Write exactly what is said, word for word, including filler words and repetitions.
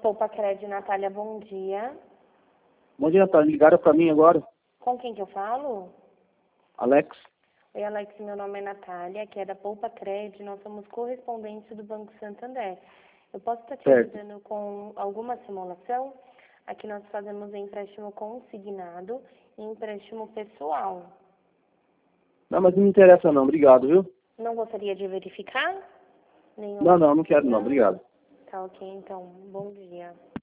Poupa Cred, Natália, bom dia. Bom dia, Natália. Ligaram para mim agora? Com quem que eu falo? Alex. Oi, Alex, meu nome é Natália, que é da Poupa Cred, nós somos correspondentes do Banco Santander. Eu posso estar te Certo. ajudando com alguma simulação? Aqui nós fazemos empréstimo consignado e empréstimo pessoal. Não, mas não me interessa não, obrigado, viu? Não gostaria de verificar? Não, Nenhuma não, não quero não, opção? obrigado. Tá ok, então. Bom dia.